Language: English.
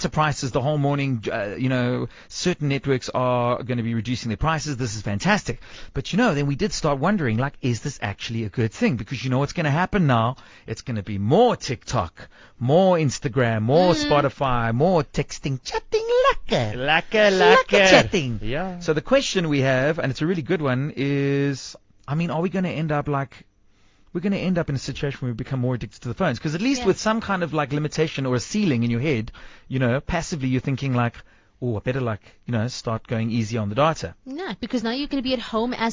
data prices the whole morning. Certain networks are going to be reducing their prices. This is fantastic. But then we did start wondering, like, is this actually a good thing? Because what's going to happen now? It's going to be more TikTok, more Instagram, more Spotify, more texting, chatting, lekker chatting. Yeah. So the question we have, and it's a really good one, is, are we going to end up we're going to end up in a situation where we become more addicted to the phones? Because at least with some kind of limitation or a ceiling in your head, passively you're thinking I better start going easy on the data. No, because now you're going to be at home as